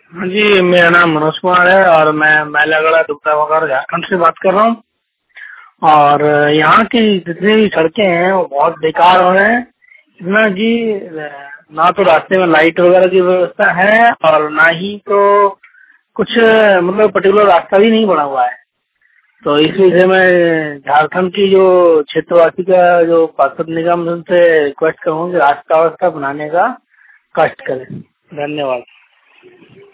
हाँ जी, मेरा नाम मनोज कुमार है और मैं मैलागढ़ दुबका वगैरह झारखंड से बात कर रहा हूँ। और यहाँ की जितनी भी सड़कें हैं वो बहुत बेकार हो रहे हैं। इतना जी ना तो रास्ते में लाइट वगैरह की व्यवस्था है और ना ही तो कुछ मतलब पर्टिकुलर रास्ता भी नहीं बना हुआ है। तो इस विषय में झारखंड की जो क्षेत्रवासी का जो पार्षद निगम उनसे रिक्वेस्ट करूँ कि रास्ता वास्ता बनाने का कष्ट करें। धन्यवाद।